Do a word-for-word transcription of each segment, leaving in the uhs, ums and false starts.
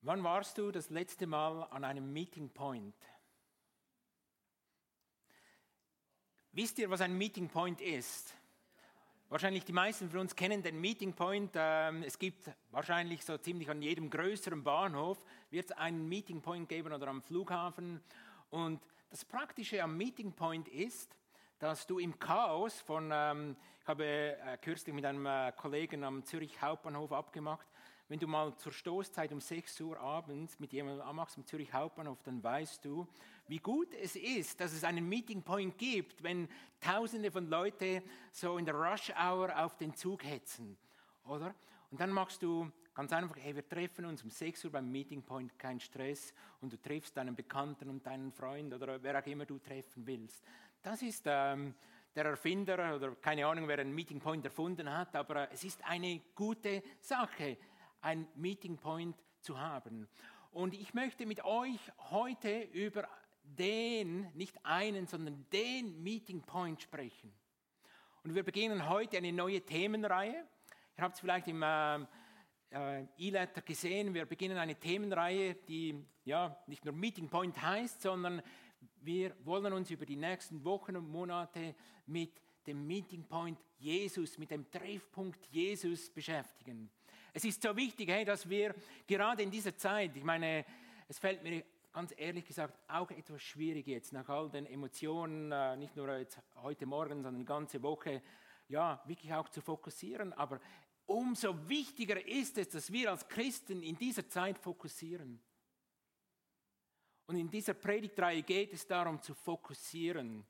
Wann warst du das letzte Mal an einem Meeting Point? Wisst ihr, was ein Meeting Point ist? Wahrscheinlich die meisten von uns kennen den Meeting Point. Ähm, es gibt wahrscheinlich so ziemlich an jedem größeren Bahnhof wird es einen Meeting Point geben oder am Flughafen. Und das Praktische am Meeting Point ist, dass du im Chaos von, ähm, ich habe äh, kürzlich mit einem äh, Kollegen am Zürich Hauptbahnhof abgemacht, wenn du mal zur Stoßzeit um sechs Uhr abends mit jemandem anmachst am Zürich Hauptbahnhof, dann weißt du, wie gut es ist, dass es einen Meeting Point gibt, wenn Tausende von Leuten so in der Rush Hour auf den Zug hetzen, oder? Und dann machst du ganz einfach, hey, wir treffen uns um sechs Uhr beim Meeting Point, kein Stress, und du triffst deinen Bekannten und deinen Freund oder wer auch immer du treffen willst. Das ist ähm, der Erfinder oder keine Ahnung, wer einen Meeting Point erfunden hat, aber es ist eine gute Sache, ein Meeting Point zu haben. Und ich möchte mit euch heute über den, nicht einen, sondern den Meeting Point sprechen. Und wir beginnen heute eine neue Themenreihe. Ihr habt es vielleicht im äh, äh, E-Letter gesehen, wir beginnen eine Themenreihe, die ja nicht nur Meeting Point heißt, sondern wir wollen uns über die nächsten Wochen und Monate mit dem Meeting Point Jesus, mit dem Treffpunkt Jesus beschäftigen. Es ist so wichtig, hey, dass wir gerade in dieser Zeit, ich meine, es fällt mir ganz ehrlich gesagt auch etwas schwierig jetzt, nach all den Emotionen, äh, nicht nur jetzt heute Morgen, sondern die ganze Woche, ja, wirklich auch zu fokussieren. Aber umso wichtiger ist es, dass wir als Christen in dieser Zeit fokussieren. Und in dieser Predigtreihe geht es darum, zu fokussieren.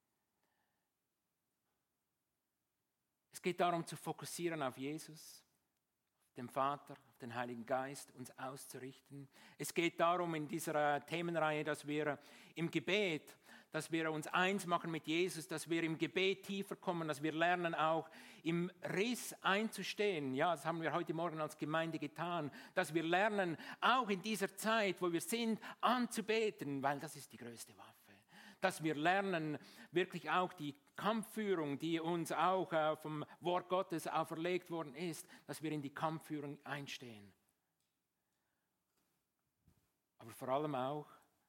Es geht darum, zu fokussieren auf Jesus, auf den Vater, auf den Heiligen Geist, uns auszurichten. Es geht darum in dieser Themenreihe, dass wir im Gebet, dass wir uns eins machen mit Jesus, dass wir im Gebet tiefer kommen, dass wir lernen auch im Riss einzustehen. Ja, das haben wir heute Morgen als Gemeinde getan, dass wir lernen, auch in dieser Zeit, wo wir sind, anzubeten, weil das ist die größte Waffe. Dass wir lernen, wirklich auch die Kampfführung, die uns auch äh, vom Wort Gottes auferlegt worden ist, dass wir in die Kampfführung einstehen. Aber vor allem auch,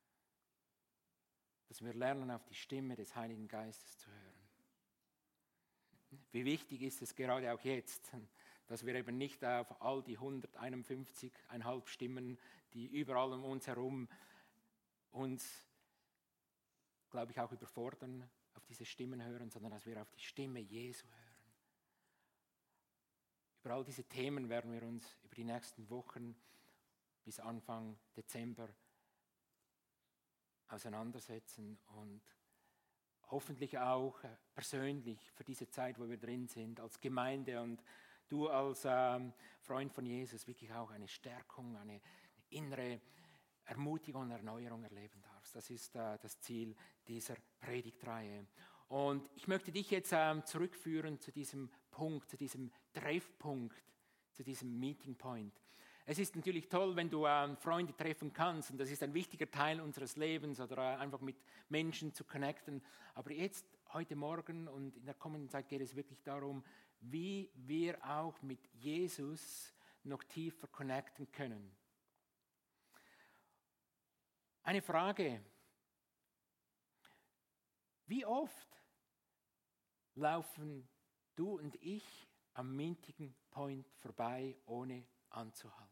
dass wir lernen, auf die Stimme des Heiligen Geistes zu hören. Wie wichtig ist es gerade auch jetzt, dass wir eben nicht auf all die hunderteinundfünfzig Komma fünf Stimmen, die überall um uns herum uns, glaube ich, auch überfordern, auf diese Stimmen hören, sondern dass wir auf die Stimme Jesu hören. Über all diese Themen werden wir uns über die nächsten Wochen bis Anfang Dezember auseinandersetzen und hoffentlich auch persönlich für diese Zeit, wo wir drin sind, als Gemeinde und du als ähm, Freund von Jesus wirklich auch eine Stärkung, eine innere Ermutigung und Erneuerung erleben darfst. Das ist äh, das Ziel dieser Predigtreihe. Und ich möchte dich jetzt ähm, zurückführen zu diesem Punkt, zu diesem Treffpunkt, zu diesem Meeting Point. Es ist natürlich toll, wenn du ähm, Freunde treffen kannst und das ist ein wichtiger Teil unseres Lebens oder äh, einfach mit Menschen zu connecten. Aber jetzt, heute Morgen und in der kommenden Zeit geht es wirklich darum, wie wir auch mit Jesus noch tiefer connecten können. Eine Frage: Wie oft laufen du und ich am Meeting Point vorbei, ohne anzuhalten?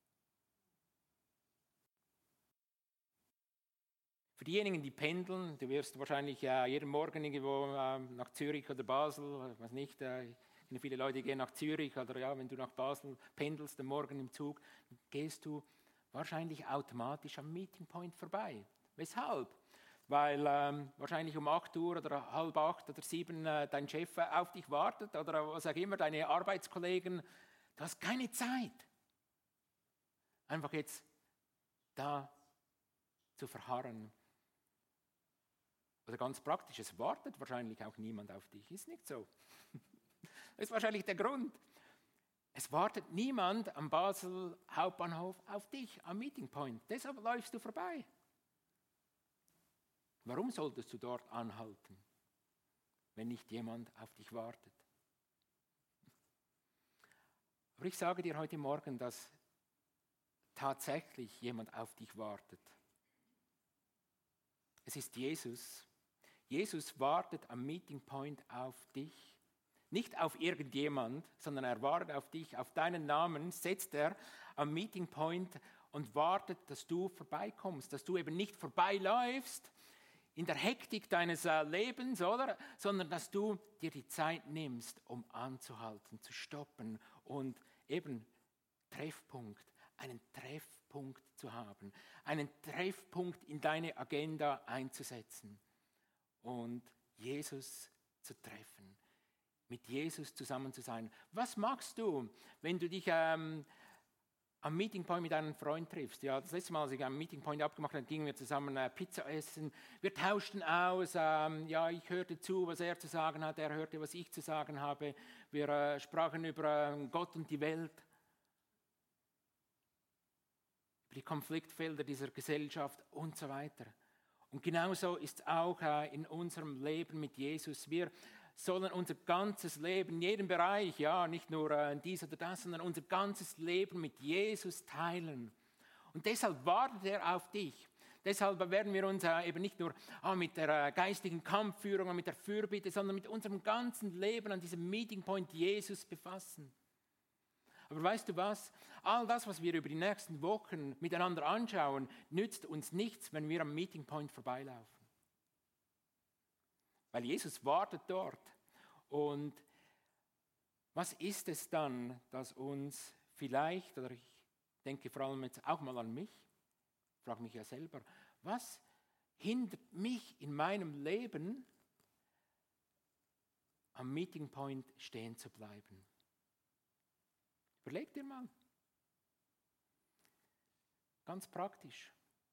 Für diejenigen, die pendeln, du wirst wahrscheinlich äh, jeden Morgen irgendwo äh, nach Zürich oder Basel, ich weiß nicht, äh, ich kenne viele Leute, die gehen nach Zürich oder ja, wenn du nach Basel pendelst, am Morgen im Zug, gehst du wahrscheinlich automatisch am Meeting Point vorbei. Weshalb? Weil ähm, wahrscheinlich um acht Uhr oder halb acht oder sieben äh, dein Chef auf dich wartet oder was auch immer, deine Arbeitskollegen. Du hast keine Zeit, einfach jetzt da zu verharren. Oder ganz praktisch, es wartet wahrscheinlich auch niemand auf dich. Ist nicht so. Das ist wahrscheinlich der Grund. Es wartet niemand am Basel Hauptbahnhof auf dich, am Meeting Point. Deshalb läufst du vorbei. Warum solltest du dort anhalten, wenn nicht jemand auf dich wartet? Aber ich sage dir heute Morgen, dass tatsächlich jemand auf dich wartet. Es ist Jesus. Jesus wartet am Meeting Point auf dich. Nicht auf irgendjemand, sondern er wartet auf dich. Auf deinen Namen setzt er am Meeting Point und wartet, dass du vorbeikommst, dass du eben nicht vorbeiläufst in der Hektik deines äh, Lebens, oder? Sondern dass du dir die Zeit nimmst, um anzuhalten, zu stoppen und eben Treffpunkt, einen Treffpunkt zu haben, einen Treffpunkt in deine Agenda einzusetzen und Jesus zu treffen, mit Jesus zusammen zu sein. Was magst du, wenn du dich ähm, am Meeting Point mit einem Freund triffst? Ja, das letzte Mal, als ich am Meeting Point abgemacht habe, gingen wir zusammen äh, Pizza essen. Wir tauschten aus. Ähm, ja, ich hörte zu, was er zu sagen hat. Er hörte, was ich zu sagen habe. Wir äh, sprachen über äh, Gott und die Welt, über die Konfliktfelder dieser Gesellschaft und so weiter. Und genauso ist es auch äh, in unserem Leben mit Jesus. Wir sollen unser ganzes Leben, in jedem Bereich, ja, nicht nur äh, dies oder das, sondern unser ganzes Leben mit Jesus teilen. Und deshalb wartet er auf dich. Deshalb werden wir uns äh, eben nicht nur ah, mit der äh, geistigen Kampfführung und mit der Fürbitte, sondern mit unserem ganzen Leben an diesem Meeting Point Jesus befassen. Aber weißt du was? All das, was wir über die nächsten Wochen miteinander anschauen, nützt uns nichts, wenn wir am Meeting Point vorbeilaufen. Weil Jesus wartet dort. Und was ist es dann, das uns vielleicht, oder ich denke vor allem jetzt auch mal an mich, frage mich ja selber, was hindert mich in meinem Leben, am Meeting Point stehen zu bleiben? Überleg dir mal. Ganz praktisch.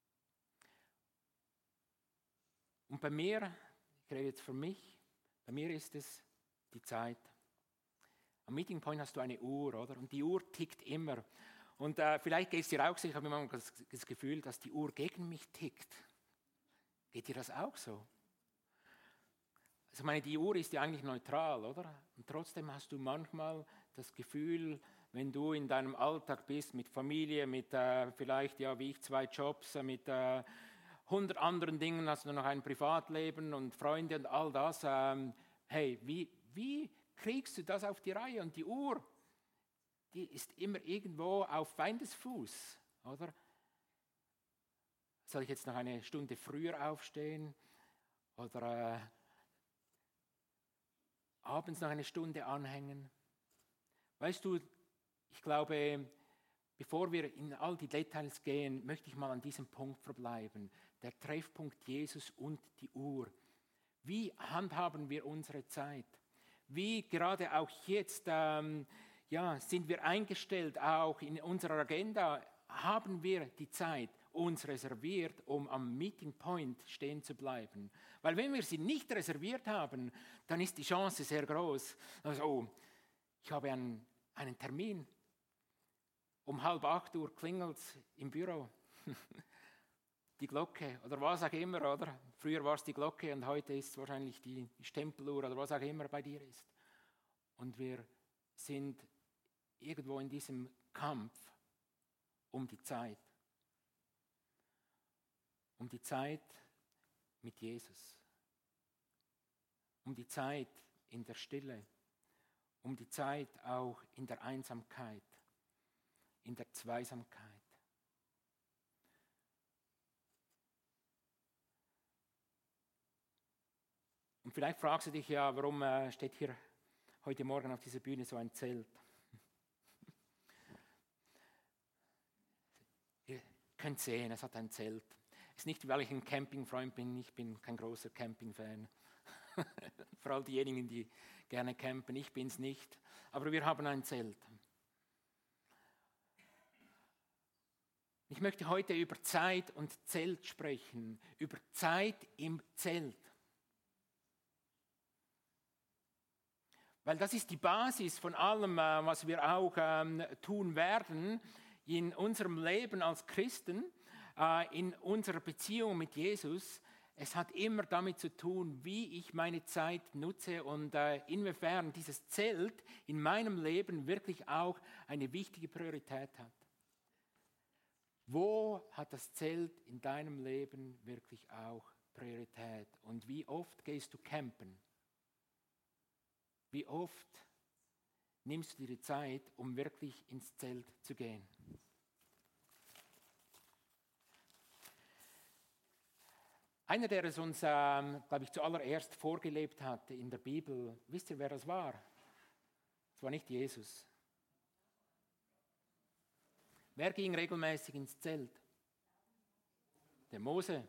Und bei mir, ich rede jetzt für mich, bei mir ist es die Zeit. Am Meeting Point hast du eine Uhr, oder? Und die Uhr tickt immer. Und äh, vielleicht geht es dir auch so, ich habe immer das, das Gefühl, dass die Uhr gegen mich tickt. Geht dir das auch so? Also meine, die Uhr ist ja eigentlich neutral, oder? Und trotzdem hast du manchmal das Gefühl, wenn du in deinem Alltag bist, mit Familie, mit äh, vielleicht, ja, wie ich, zwei Jobs, äh, mit äh, hundert anderen Dingen, hast du noch ein Privatleben und Freunde und all das. Ähm, hey, wie, wie kriegst du das auf die Reihe? Und die Uhr, die ist immer irgendwo auf Feindesfuß, oder? Soll ich jetzt noch eine Stunde früher aufstehen oder äh, abends noch eine Stunde anhängen? Weißt du, ich glaube, bevor wir in all die Details gehen, möchte ich mal an diesem Punkt verbleiben. Der Treffpunkt Jesus und die Uhr. Wie handhaben wir unsere Zeit? Wie gerade auch jetzt ähm, ja, sind wir eingestellt, auch in unserer Agenda, haben wir die Zeit uns reserviert, um am Meeting Point stehen zu bleiben. Weil wenn wir sie nicht reserviert haben, dann ist die Chance sehr groß. Also, oh, ich habe einen, einen Termin. Um halb acht Uhr klingelt es im Büro. Die Glocke oder was auch immer, oder? Früher war es die Glocke und heute ist es wahrscheinlich die Stempeluhr oder was auch immer bei dir ist. Und wir sind irgendwo in diesem Kampf um die Zeit. Um die Zeit mit Jesus. Um die Zeit in der Stille. Um die Zeit auch in der Einsamkeit. In der Zweisamkeit. Und vielleicht fragst du dich ja, warum äh, steht hier heute Morgen auf dieser Bühne so ein Zelt? Ihr könnt sehen, es hat ein Zelt. Es ist nicht, weil ich ein Campingfreund bin, ich bin kein großer Campingfan. Vor allem diejenigen, die gerne campen, ich bin es nicht. Aber wir haben ein Zelt. Ich möchte heute über Zeit und Zelt sprechen, über Zeit im Zelt. Weil das ist die Basis von allem, was wir auch ähm, tun werden in unserem Leben als Christen, äh, in unserer Beziehung mit Jesus. Es hat immer damit zu tun, wie ich meine Zeit nutze und äh, inwiefern dieses Zelt in meinem Leben wirklich auch eine wichtige Priorität hat. Wo hat das Zelt in deinem Leben wirklich auch Priorität? Und wie oft gehst du campen? Wie oft nimmst du dir die Zeit, um wirklich ins Zelt zu gehen? Einer, der es uns, ähm, glaube ich, zuallererst vorgelebt hat in der Bibel, wisst ihr, wer das war? Es war nicht Jesus. Wer ging regelmäßig ins Zelt? Der Mose.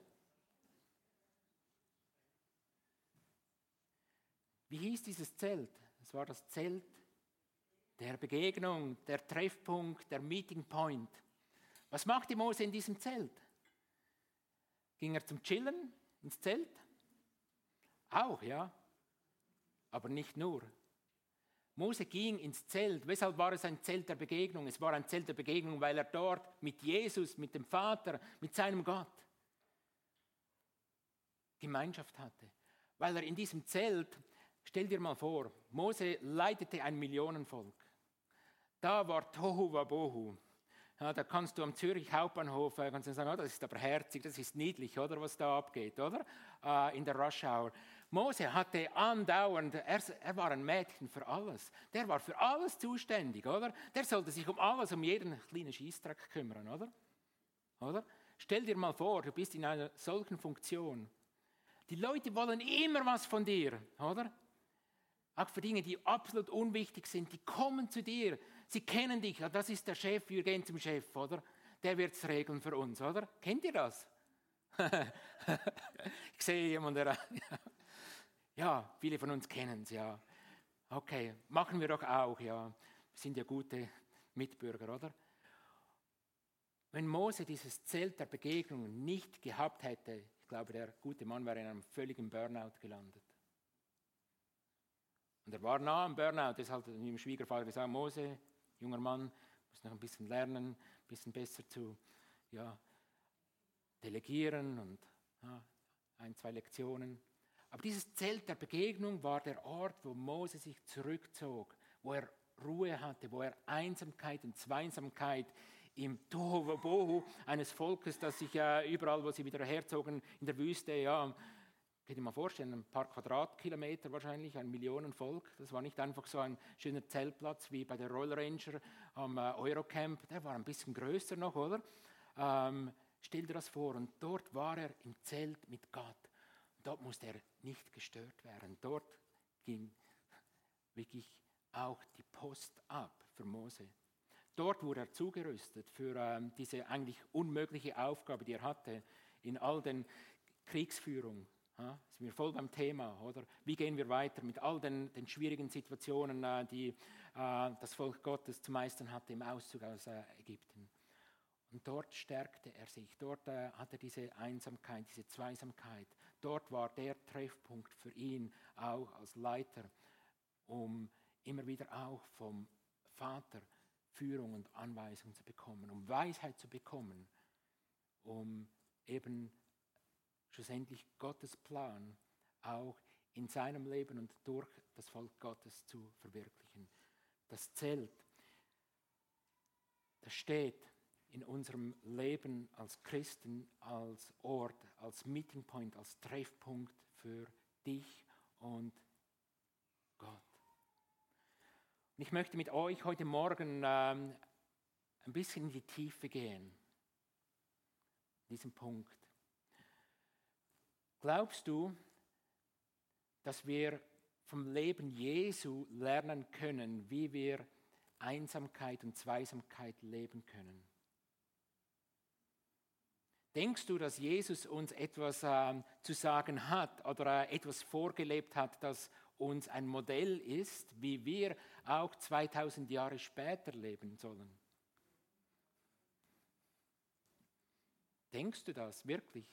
Wie hieß dieses Zelt? Es war das Zelt der Begegnung, der Treffpunkt, der Meeting Point. Was machte Mose in diesem Zelt? Ging er zum Chillen ins Zelt? Auch, ja. Aber nicht nur. Mose ging ins Zelt. Weshalb war es ein Zelt der Begegnung? Es war ein Zelt der Begegnung, weil er dort mit Jesus, mit dem Vater, mit seinem Gott Gemeinschaft hatte. Weil er in diesem Zelt, stell dir mal vor, Mose leitete ein Millionenvolk. Da war Tohu Wabohu. Ja, da kannst du am Zürich Hauptbahnhof äh, kannst du sagen, oh, das ist aber herzig, das ist niedlich, oder was da abgeht, oder? Äh, in der Rush Hour. Mose hatte andauernd, er, er war ein Mädchen für alles. Der war für alles zuständig, oder? Der sollte sich um alles, um jeden kleinen Schießdreck kümmern, oder? Oder? Stell dir mal vor, du bist in einer solchen Funktion. Die Leute wollen immer was von dir, oder? Auch für Dinge, die absolut unwichtig sind, die kommen zu dir. Sie kennen dich, ja, das ist der Chef, wir gehen zum Chef, oder? Der wird es regeln für uns, oder? Kennt ihr das? Ich sehe jemanden, der... Ja, viele von uns kennen es, ja. Okay, machen wir doch auch, ja. Wir sind ja gute Mitbürger, oder? Wenn Mose dieses Zelt der Begegnung nicht gehabt hätte, ich glaube, der gute Mann wäre in einem völligen Burnout gelandet. Und er war nah am Burnout, deshalb hat ihm Schwiegervater gesagt, Mose, junger Mann, muss noch ein bisschen lernen, ein bisschen besser zu ja, delegieren und ja, ein, zwei Lektionen. Aber dieses Zelt der Begegnung war der Ort, wo Mose sich zurückzog, wo er Ruhe hatte, wo er Einsamkeit und Zweisamkeit im Tohuwabohu eines Volkes, das sich ja überall, wo sie wieder herzogen, in der Wüste, ja, könnt ihr mal vorstellen, ein paar Quadratkilometer wahrscheinlich, ein Millionenvolk. Das war nicht einfach so ein schöner Zeltplatz wie bei der Royal Ranger am äh, Eurocamp. Der war ein bisschen größer noch, oder? Ähm, stell dir das vor. Und dort war er im Zelt mit Gott. Und dort musste er nicht gestört werden. Dort ging wirklich auch die Post ab für Mose. Dort wurde er zugerüstet für ähm, diese eigentlich unmögliche Aufgabe, die er hatte in all den Kriegsführungen. Ja, sind wir voll beim Thema, oder? Wie gehen wir weiter mit all den, den schwierigen Situationen, äh, die äh, das Volk Gottes zu meistern hatte im Auszug aus äh, Ägypten. Und dort stärkte er sich, dort äh, hatte er diese Einsamkeit, diese Zweisamkeit. Dort war der Treffpunkt für ihn auch als Leiter, um immer wieder auch vom Vater Führung und Anweisung zu bekommen, um Weisheit zu bekommen, um eben schlussendlich Gottes Plan auch in seinem Leben und durch das Volk Gottes zu verwirklichen. Das Zelt, das steht in unserem Leben als Christen, als Ort, als Meeting Point, als Treffpunkt für dich und Gott. Und ich möchte mit euch heute Morgen ähm, ein bisschen in die Tiefe gehen, in diesem Punkt. Glaubst du, dass wir vom Leben Jesu lernen können, wie wir Einsamkeit und Zweisamkeit leben können? Denkst du, dass Jesus uns etwas äh, zu sagen hat oder äh, etwas vorgelebt hat, das uns ein Modell ist, wie wir auch zweitausend Jahre später leben sollen? Denkst du das wirklich?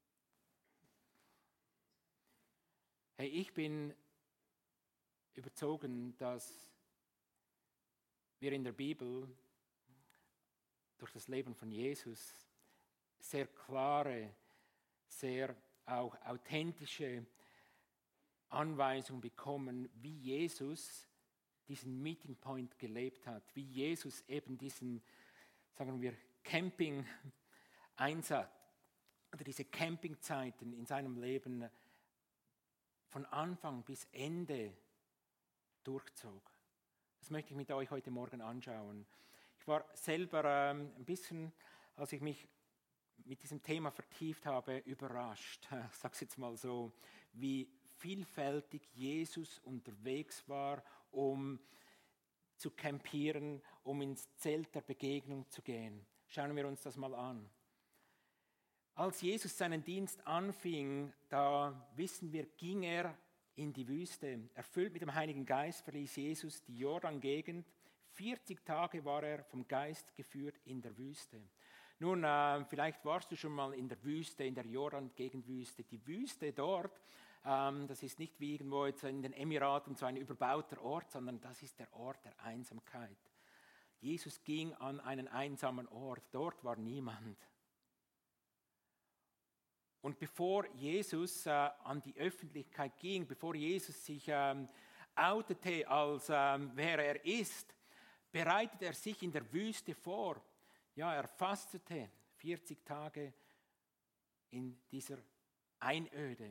Hey, ich bin überzeugt, dass wir in der Bibel durch das Leben von Jesus sehr klare, sehr auch authentische Anweisungen bekommen, wie Jesus diesen Meeting Point gelebt hat, wie Jesus eben diesen, sagen wir, Camping Einsatz oder diese Campingzeiten in seinem Leben von Anfang bis Ende durchzog. Das möchte ich mit euch heute Morgen anschauen. Ich war selber ähm, ein bisschen, als ich mich mit diesem Thema vertieft habe, überrascht, ich sage es jetzt mal so, wie vielfältig Jesus unterwegs war, um zu campieren, um ins Zelt der Begegnung zu gehen. Schauen wir uns das mal an. Als Jesus seinen Dienst anfing, da wissen wir, ging er in die Wüste. Erfüllt mit dem Heiligen Geist verließ Jesus die Jordan-Gegend. vierzig Tage war er vom Geist geführt in der Wüste. Nun, äh, vielleicht warst du schon mal in der Wüste, in der Jordan-Gegend-Wüste. Die Wüste dort, ähm, das ist nicht wie irgendwo jetzt in den Emiraten so ein überbauter Ort, sondern das ist der Ort der Einsamkeit. Jesus ging an einen einsamen Ort, dort war niemand. Und bevor Jesus äh, an die Öffentlichkeit ging, bevor Jesus sich ähm, outete, als ähm, wer er ist, bereitet er sich in der Wüste vor. Ja, er fastete vierzig Tage in dieser Einöde.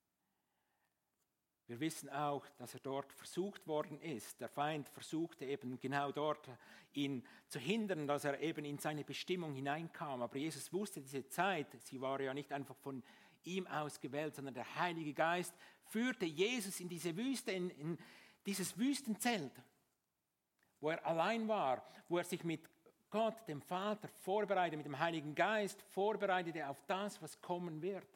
Wir wissen auch, dass er dort versucht worden ist. Der Feind versuchte eben genau dort, ihn zu hindern, dass er eben in seine Bestimmung hineinkam. Aber Jesus wusste diese Zeit, sie war ja nicht einfach von ihm ausgewählt, sondern der Heilige Geist führte Jesus in diese Wüste, in, in dieses Wüstenzelt, wo er allein war, wo er sich mit Gott, dem Vater, vorbereitete, mit dem Heiligen Geist vorbereitete auf das, was kommen wird.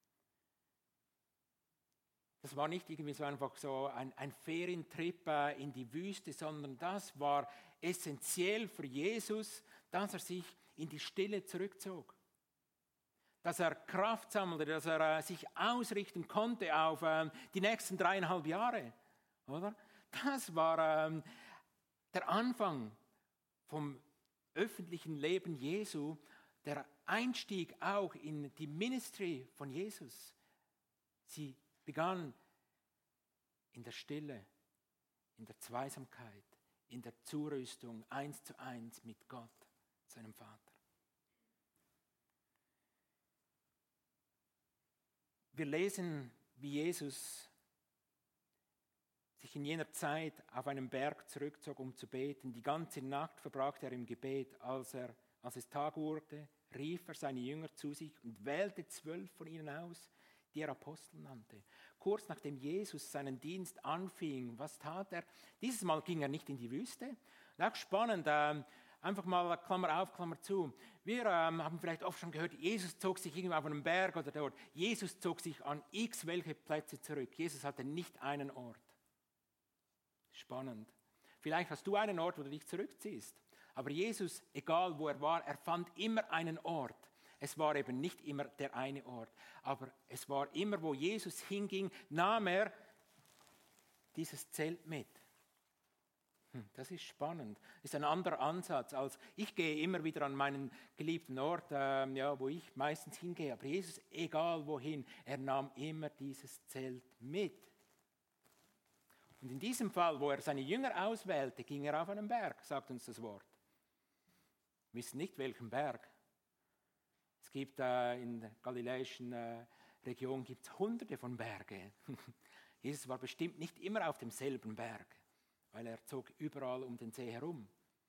Das war nicht irgendwie so einfach so ein, ein Ferientrip äh, in die Wüste, sondern das war essentiell für Jesus, dass er sich in die Stille zurückzog. Dass er Kraft sammelte, dass er äh, sich ausrichten konnte auf äh, die nächsten dreieinhalb Jahre. Oder? Das war ähm, der Anfang vom öffentlichen Leben Jesu, der Einstieg auch in die Ministry von Jesus. Sie begann in der Stille, in der Zweisamkeit, in der Zurüstung, eins zu eins mit Gott, seinem Vater. Wir lesen, wie Jesus sich in jener Zeit auf einen Berg zurückzog, um zu beten. Die ganze Nacht verbrachte er im Gebet. Als, er, als es Tag wurde, rief er seine Jünger zu sich und wählte zwölf von ihnen aus, die er Apostel nannte. Kurz nachdem Jesus seinen Dienst anfing, was tat er? Dieses Mal ging er nicht in die Wüste. Und auch spannend, äh, einfach mal Klammer auf, Klammer zu. Wir ähm, haben vielleicht oft schon gehört, Jesus zog sich irgendwo auf einem Berg oder dort. Jesus zog sich an x welche Plätze zurück. Jesus hatte nicht einen Ort. Spannend. Vielleicht hast du einen Ort, wo du dich zurückziehst. Aber Jesus, egal wo er war, er fand immer einen Ort. Es war eben nicht immer der eine Ort, aber es war immer, wo Jesus hinging, nahm er dieses Zelt mit. Hm, das ist spannend. Das ist ein anderer Ansatz, als ich gehe immer wieder an meinen geliebten Ort, äh, ja, wo ich meistens hingehe. Aber Jesus, egal wohin, er nahm immer dieses Zelt mit. Und in diesem Fall, wo er seine Jünger auswählte, ging er auf einen Berg, sagt uns das Wort. Wir wissen nicht, welchen Berg. Es gibt äh, in der galiläischen äh, Region gibt's hunderte von Bergen. Jesus war bestimmt nicht immer auf demselben Berg, weil er zog überall um den See herum.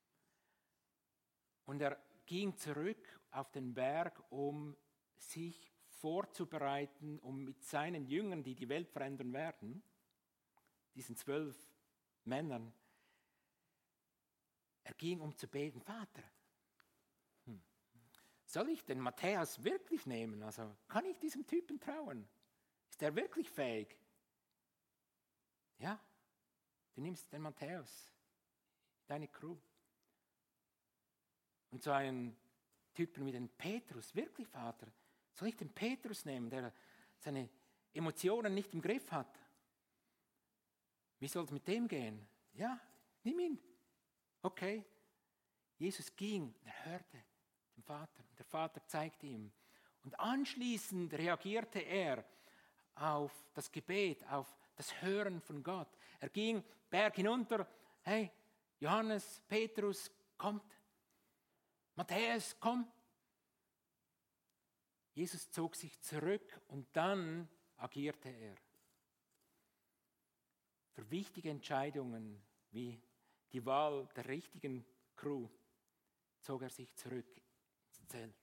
Und er ging zurück auf den Berg, um sich vorzubereiten, um mit seinen Jüngern, die die Welt verändern werden, diesen zwölf Männern, er ging, um zu beten, Vater, hm, soll ich den Matthäus wirklich nehmen? Also kann ich diesem Typen trauen? Ist er wirklich fähig? Ja, du nimmst den Matthäus, deine Crew. Und so einen Typen wie den Petrus, wirklich Vater, soll ich den Petrus nehmen, der seine Emotionen nicht im Griff hat? Wie soll es mit dem gehen? Ja, nimm ihn. Okay. Jesus ging, er hörte den Vater. Und der Vater zeigte ihm. Und anschließend reagierte er auf das Gebet, auf das Hören von Gott. Er ging Berg hinunter. Hey, Johannes, Petrus, kommt. Matthäus, komm. Jesus zog sich zurück und dann agierte er. Für wichtige Entscheidungen wie die Wahl der richtigen Crew zog er sich zurück ins Zelt.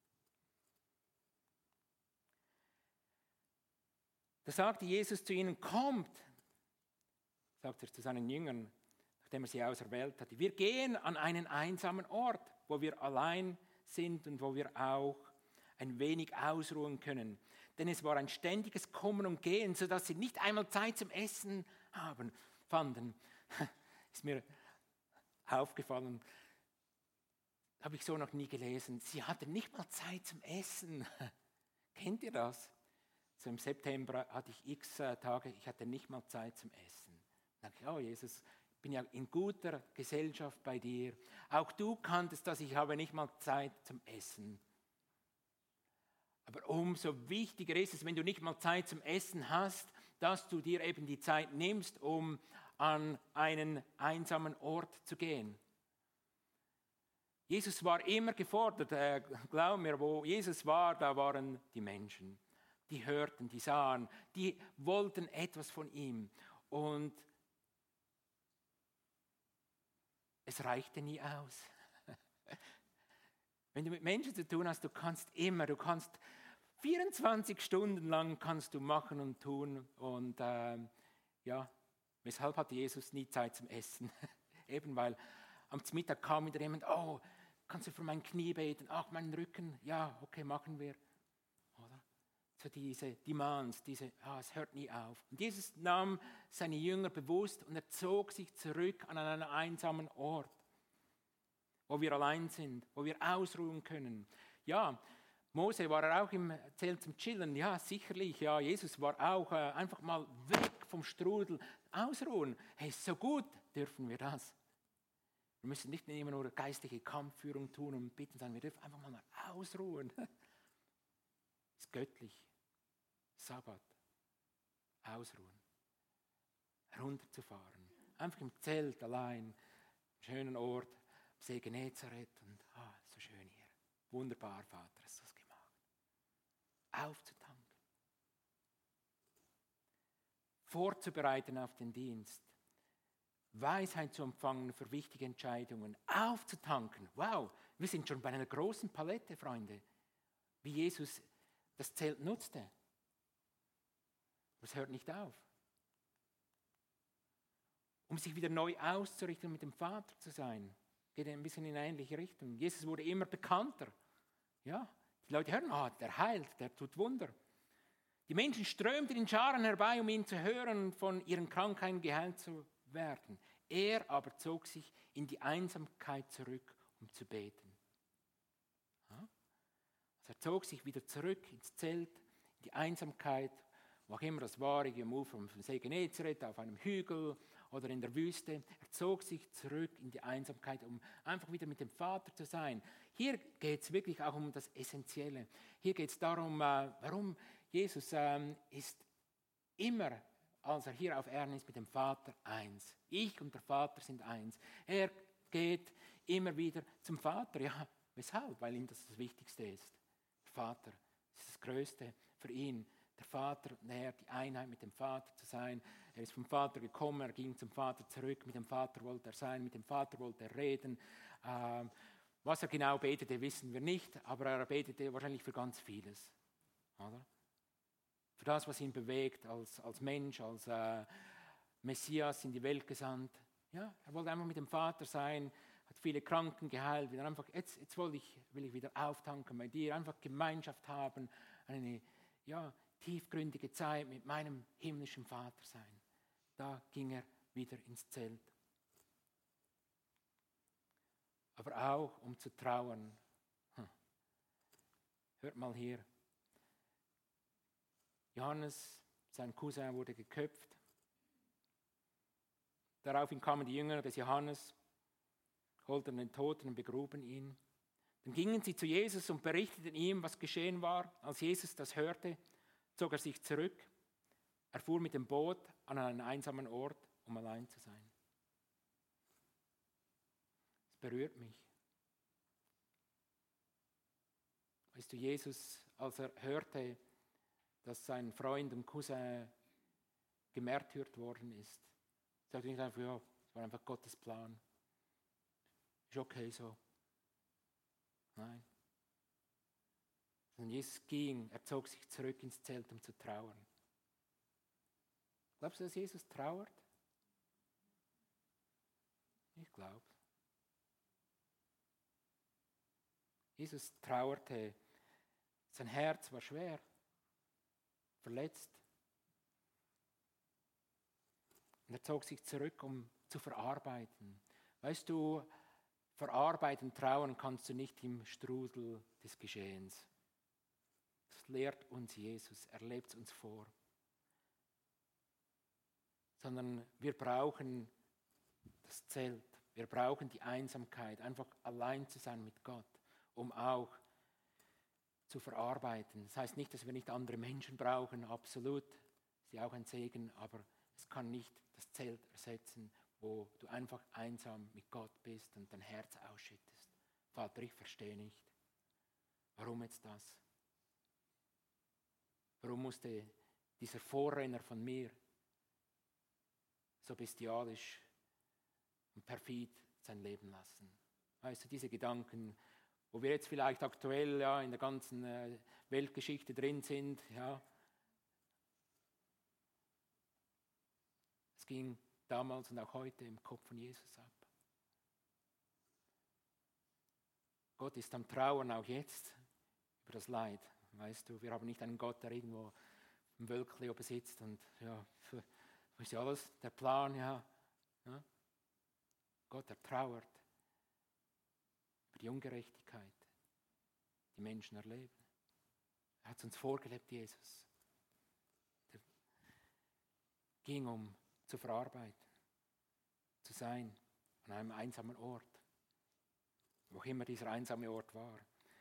Da sagte Jesus zu ihnen, kommt, sagt er zu seinen Jüngern, nachdem er sie auserwählt hatte. Wir gehen an einen einsamen Ort, wo wir allein sind und wo wir auch ein wenig ausruhen können. Denn es war ein ständiges Kommen und Gehen, sodass sie nicht einmal Zeit zum Essen haben, fanden. Ist mir aufgefallen, habe ich so noch nie gelesen. Sie hatten nicht mal Zeit zum Essen. Kennt ihr das? So im September hatte ich x äh, Tage, ich hatte nicht mal Zeit zum Essen. Da dachte ich, oh Jesus, ich bin ja in guter Gesellschaft bei dir. Auch du kanntest das, ich habe nicht mal Zeit zum Essen. Aber umso wichtiger ist es, wenn du nicht mal Zeit zum Essen hast, dass du dir eben die Zeit nimmst, um an einen einsamen Ort zu gehen. Jesus war immer gefordert, äh, glaub mir, wo Jesus war, da waren die Menschen. Die hörten, die sahen, die wollten etwas von ihm. Und es reichte nie aus. Wenn du mit Menschen zu tun hast, du kannst immer, du kannst vierundzwanzig Stunden lang kannst du machen und tun. Und ähm, ja, weshalb hatte Jesus nie Zeit zum Essen? Eben weil am Mittag kam wieder jemand, oh, kannst du für mein Knie beten? Ach, meinen Rücken? Ja, okay, machen wir. Oder? So diese Demands, diese, ah, es hört nie auf. Und Jesus nahm seine Jünger bewusst und er zog sich zurück an einen einsamen Ort, wo wir allein sind, wo wir ausruhen können. Ja, Mose war er auch im Zelt zum Chillen, ja, sicherlich, ja, Jesus war auch äh, einfach mal weg vom Strudel, ausruhen. Hey, so gut dürfen wir das. Wir müssen nicht immer nur geistliche Kampfführung tun und bitten, sondern wir dürfen einfach mal ausruhen. Das ist göttlich. Sabbat. Ausruhen. Runterzufahren. Einfach im Zelt allein. Einen schönen Ort. Am See Genezareth. Und ah, so schön hier. Wunderbar, Vater, hast du das gemacht. Aufzutanken. Vorzubereiten auf den Dienst. Weisheit zu empfangen für wichtige Entscheidungen. Aufzutanken. Wow, wir sind schon bei einer großen Palette, Freunde. Wie Jesus das Zelt nutzte. Aber es hört nicht auf. Um sich wieder neu auszurichten und mit dem Vater zu sein, geht ein bisschen in eine ähnliche Richtung. Jesus wurde immer bekannter. Ja, die Leute hören, ah, der heilt, der tut Wunder. Die Menschen strömten in Scharen herbei, um ihn zu hören und von ihren Krankheiten geheilt zu werden. Er aber zog sich in die Einsamkeit zurück, um zu beten. Ja? Also er zog sich wieder zurück ins Zelt, in die Einsamkeit, wo auch immer das war, am Ufer vom See Genezareth, auf einem Hügel oder in der Wüste. Er zog sich zurück in die Einsamkeit, um einfach wieder mit dem Vater zu sein. Hier geht es wirklich auch um das Essentielle. Hier geht es darum, äh, warum Jesus ähm, ist immer, als er hier auf Erden ist, mit dem Vater eins. Ich und der Vater sind eins. Er geht immer wieder zum Vater. Ja, weshalb? Weil ihm das das Wichtigste ist. Der Vater ist das Größte für ihn. Der Vater und er, die Einheit mit dem Vater zu sein. Er ist vom Vater gekommen, er ging zum Vater zurück. Mit dem Vater wollte er sein, mit dem Vater wollte er reden. Ähm, was er genau betete, wissen wir nicht, aber er betete wahrscheinlich für ganz vieles. Oder? Für das, was ihn bewegt als, als Mensch, als äh, Messias in die Welt gesandt. Ja, er wollte einfach mit dem Vater sein, hat viele Kranken geheilt. Wieder einfach, jetzt jetzt will, ich, will ich wieder auftanken bei dir, einfach Gemeinschaft haben, eine ja, tiefgründige Zeit mit meinem himmlischen Vater sein. Da ging er wieder ins Zelt. Aber auch um zu trauern. Hm. Hört mal hier. Johannes, sein Cousin, wurde geköpft. Daraufhin kamen die Jünger des Johannes, holten den Toten und begruben ihn. Dann gingen sie zu Jesus und berichteten ihm, was geschehen war. Als Jesus das hörte, zog er sich zurück. Er fuhr mit dem Boot an einen einsamen Ort, um allein zu sein. Es berührt mich. Weißt du, Jesus, als er hörte, dass sein Freund und Cousin gemärtyrt worden ist, sagte nicht einfach, ja, es war einfach Gottes Plan. Ist okay so. Nein. Sondern Jesus ging, er zog sich zurück ins Zelt, um zu trauern. Glaubst du, dass Jesus trauert? Ich glaube. Jesus trauerte. Sein Herz war schwer, verletzt. Und er zog sich zurück, um zu verarbeiten. Weißt du, verarbeiten, trauern kannst du nicht im Strudel des Geschehens. Das lehrt uns Jesus, er lebt es uns vor. Sondern wir brauchen das Zelt, wir brauchen die Einsamkeit, einfach allein zu sein mit Gott, um auch zu verarbeiten. Das heißt nicht, dass wir nicht andere Menschen brauchen, absolut, ist ja auch ein Segen, aber es kann nicht das Zelt ersetzen, wo du einfach einsam mit Gott bist und dein Herz ausschüttest. Vater, ich verstehe nicht. Warum jetzt das? Warum musste dieser Vorrenner von mir so bestialisch und perfid sein Leben lassen? Weißt du, diese Gedanken, wo wir jetzt vielleicht aktuell ja, in der ganzen äh, Weltgeschichte drin sind, ja. Es ging damals und auch heute im Kopf von Jesus ab. Gott ist am Trauern auch jetzt über das Leid. Weißt du, wir haben nicht einen Gott, der irgendwo im Wölkli oben sitzt und ja, für, ist ja alles der Plan, ja. ja. Gott, der trauert über die Ungerechtigkeit, die Menschen erleben. Er hat es uns vorgelebt, Jesus. Der ging, um zu verarbeiten, zu sein an einem einsamen Ort, wo auch immer dieser einsame Ort war.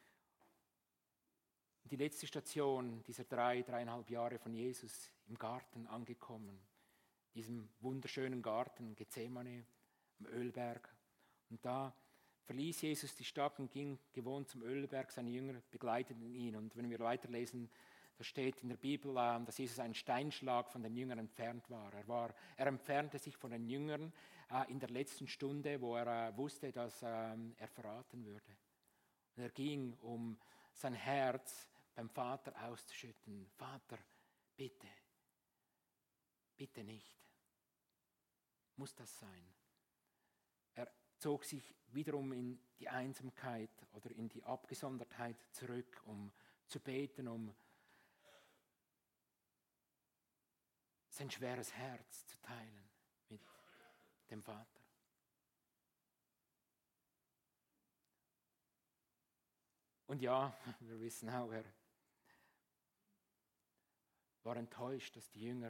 Und die letzte Station dieser drei, dreieinhalb Jahre von Jesus im Garten angekommen, diesem wunderschönen Garten Gethsemane am Ölberg. Und da verließ Jesus die Stadt und ging gewohnt zum Ölberg, seine Jünger begleiteten ihn. Und wenn wir weiterlesen, da steht in der Bibel, dass Jesus einen Steinschlag von den Jüngern entfernt war. Er, war, er entfernte sich von den Jüngern äh, in der letzten Stunde, wo er äh, wusste, dass äh, er verraten würde. Und er ging, um sein Herz beim Vater auszuschütten. Vater, bitte, bitte nicht. Muss das sein? Er zog sich wiederum in die Einsamkeit oder in die Abgesondertheit zurück, um zu beten, um sein schweres Herz zu teilen mit dem Vater. Und ja, wir wissen auch, er war enttäuscht, dass die Jünger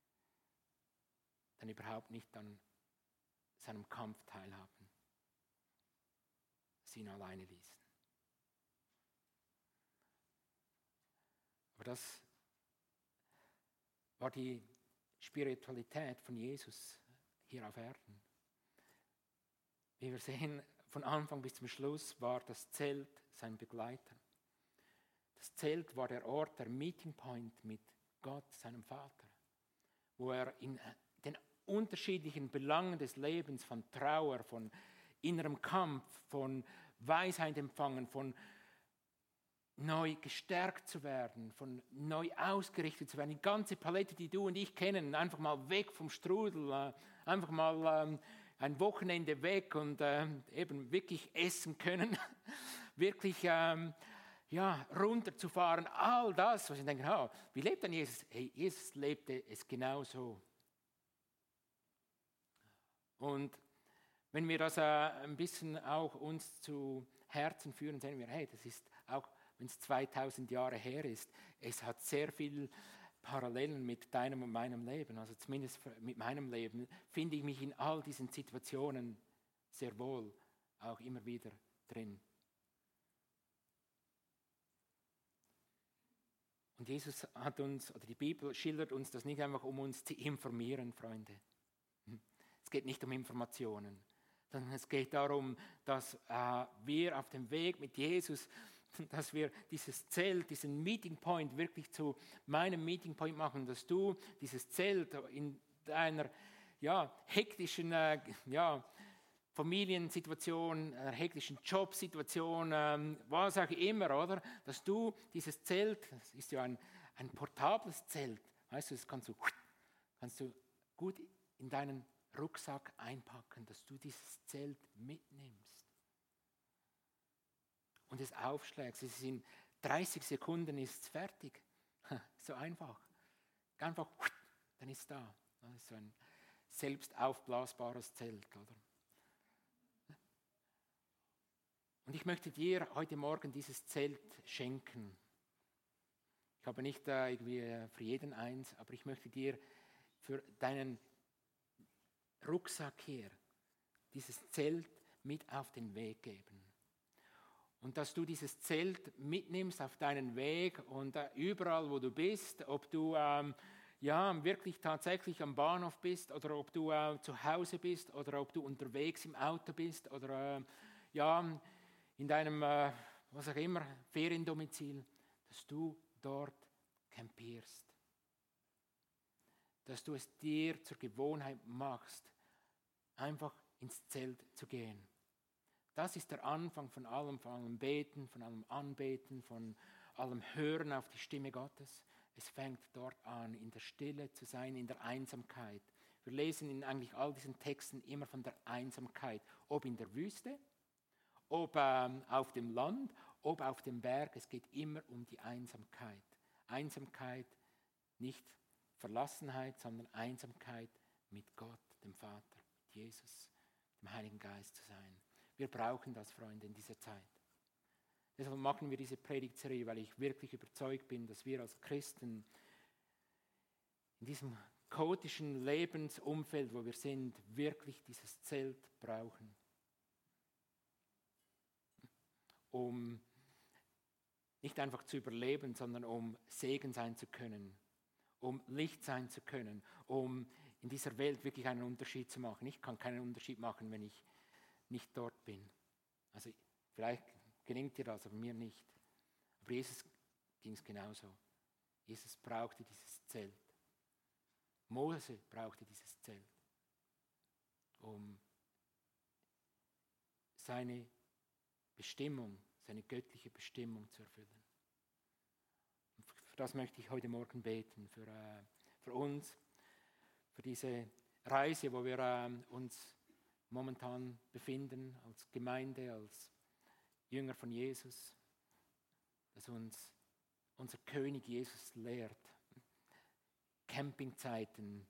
dann überhaupt nicht an seinem Kampf teilhaben, sie ihn alleine ließen. Aber das war die Spiritualität von Jesus hier auf Erden. Wie wir sehen, von Anfang bis zum Schluss war das Zelt sein Begleiter. Das Zelt war der Ort, der Meeting Point mit Gott, seinem Vater, wo er in den unterschiedlichen Belangen des Lebens, von Trauer, von innerem Kampf, von Weisheit empfangen, von neu gestärkt zu werden, von neu ausgerichtet zu werden. Die ganze Palette, die du und ich kennen, einfach mal weg vom Strudel, einfach mal ähm, ein Wochenende weg und ähm, eben wirklich essen können, wirklich ähm, ja, runterzufahren, all das, was ich denke, oh, wie lebt denn Jesus? Hey, Jesus lebte es genauso. Und wenn wir das äh, ein bisschen auch uns zu Herzen führen, sehen wir, hey, das ist auch, wenn es zweitausend Jahre her ist, es hat sehr viel Parallelen mit deinem und meinem Leben. Also zumindest mit meinem Leben finde ich mich in all diesen Situationen sehr wohl auch immer wieder drin. Und Jesus hat uns, oder die Bibel schildert uns das nicht einfach, um uns zu informieren, Freunde. Es geht nicht um Informationen, sondern es geht darum, dass äh, wir auf dem Weg mit Jesus dass wir dieses Zelt, diesen Meeting Point wirklich zu meinem Meeting Point machen, dass du dieses Zelt in deiner ja, hektischen äh, ja, Familiensituation, einer hektischen Jobsituation, ähm, was auch immer, oder? Dass du dieses Zelt, das ist ja ein, ein portables Zelt, weißt du, das kannst du, kannst du gut in deinen Rucksack einpacken, dass du dieses Zelt mitnimmst und es aufschlägst. Es ist in dreißig Sekunden ist es fertig. So einfach. Einfach, dann ist es da. Das ist so ein selbst aufblasbares Zelt, oder? Und ich möchte dir heute Morgen dieses Zelt schenken. Ich habe nicht äh, irgendwie für jeden eins, aber ich möchte dir für deinen Rucksack hier dieses Zelt mit auf den Weg geben. Und dass du dieses Zelt mitnimmst auf deinen Weg und äh, überall, wo du bist, ob du ähm, ja, wirklich tatsächlich am Bahnhof bist oder ob du äh, zu Hause bist oder ob du unterwegs im Auto bist oder äh, ja, in deinem, äh, was auch immer, Feriendomizil, dass du dort campierst. Dass du es dir zur Gewohnheit machst, einfach ins Zelt zu gehen. Das ist der Anfang von allem, von allem Beten, von allem Anbeten, von allem Hören auf die Stimme Gottes. Es fängt dort an, in der Stille zu sein, in der Einsamkeit. Wir lesen in eigentlich all diesen Texten immer von der Einsamkeit, ob in der Wüste, ob ähm, auf dem Land, ob auf dem Berg. Es geht immer um die Einsamkeit. Einsamkeit, nicht Verlassenheit, sondern Einsamkeit mit Gott, dem Vater, mit Jesus, dem Heiligen Geist zu sein. Wir brauchen das, Freunde, in dieser Zeit. Deshalb machen wir diese Predigtserie, weil ich wirklich überzeugt bin, dass wir als Christen in diesem chaotischen Lebensumfeld, wo wir sind, wirklich dieses Zelt brauchen, um nicht einfach zu überleben, sondern um Segen sein zu können, um Licht sein zu können, um in dieser Welt wirklich einen Unterschied zu machen. Ich kann keinen Unterschied machen, wenn ich nicht dort bin. Also vielleicht gelingt dir das, aber mir nicht. Aber Jesus ging es genauso. Jesus brauchte dieses Zelt. Mose brauchte dieses Zelt, um seine Bestimmung, seine göttliche Bestimmung zu erfüllen. Und für das möchte ich heute Morgen beten, für, äh, für uns, für diese Reise, wo wir äh, uns momentan befinden, als Gemeinde, als Jünger von Jesus, dass uns unser König Jesus lehrt, Campingzeiten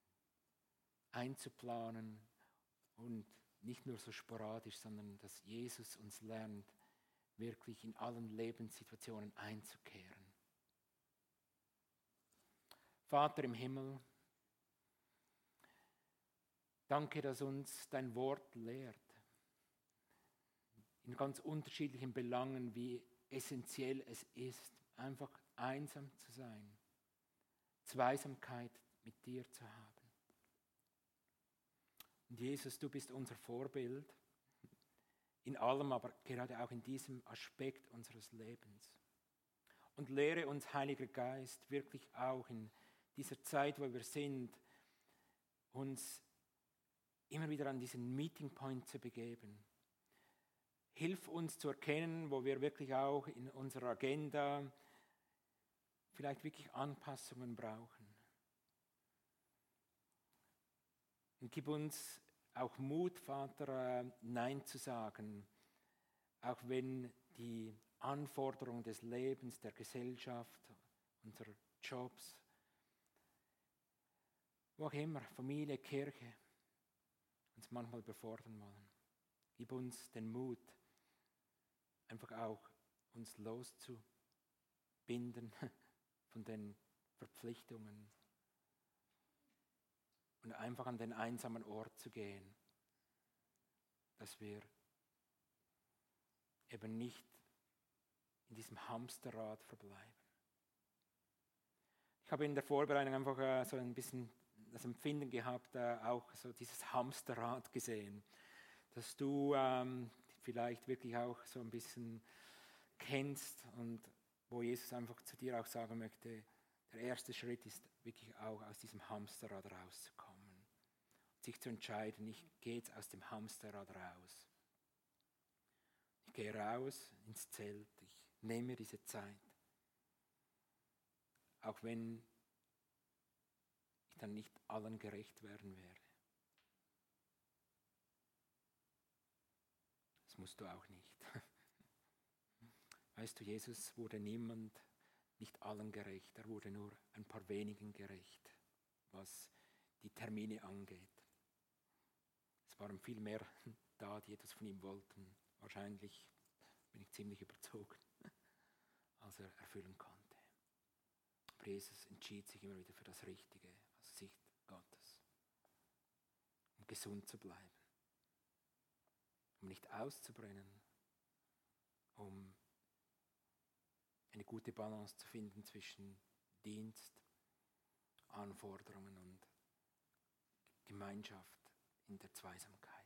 einzuplanen und nicht nur so sporadisch, sondern dass Jesus uns lernt, wirklich in allen Lebenssituationen einzukehren. Vater im Himmel, danke, dass uns dein Wort lehrt, in ganz unterschiedlichen Belangen, wie essentiell es ist, einfach einsam zu sein, Zweisamkeit mit dir zu haben. Und Jesus, du bist unser Vorbild in allem, aber gerade auch in diesem Aspekt unseres Lebens. Und lehre uns, Heiliger Geist, wirklich auch in dieser Zeit, wo wir sind, uns immer wieder an diesen Meeting Point zu begeben. Hilf uns zu erkennen, wo wir wirklich auch in unserer Agenda vielleicht wirklich Anpassungen brauchen. Und gib uns auch Mut, Vater, Nein zu sagen, auch wenn die Anforderungen des Lebens, der Gesellschaft, unserer Jobs, wo auch immer, Familie, Kirche, uns manchmal überfordern wollen. Gib uns den Mut, einfach auch uns loszubinden von den Verpflichtungen und einfach an den einsamen Ort zu gehen, dass wir eben nicht in diesem Hamsterrad verbleiben. Ich habe in der Vorbereitung einfach äh, so ein bisschen das Empfinden gehabt, äh, auch so dieses Hamsterrad gesehen, dass du ähm, vielleicht wirklich auch so ein bisschen kennst und wo Jesus einfach zu dir auch sagen möchte, der erste Schritt ist wirklich auch aus diesem Hamsterrad rauszukommen. Sich zu entscheiden, ich gehe jetzt aus dem Hamsterrad raus. Ich gehe raus ins Zelt, ich nehme mir diese Zeit. Auch wenn ich dann nicht allen gerecht werden werde. Das musst du auch nicht. Weißt du, Jesus wurde niemand, nicht allen gerecht. Er wurde nur ein paar wenigen gerecht, was die Termine angeht. Es waren viel mehr da, die etwas von ihm wollten. Wahrscheinlich bin ich ziemlich überzogen, als er erfüllen konnte. Aber Jesus entschied sich immer wieder für das Richtige aus Sicht Gottes, um gesund zu bleiben, um nicht auszubrennen, um eine gute Balance zu finden zwischen Dienst, Anforderungen und Gemeinschaft in der Zweisamkeit.